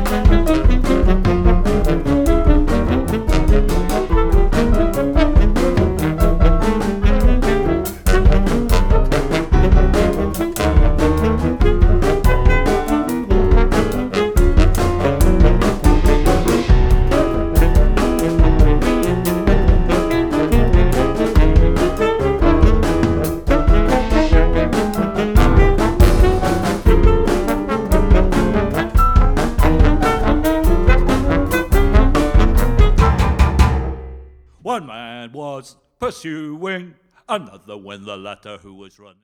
One man was pursuing another when the latter who was running.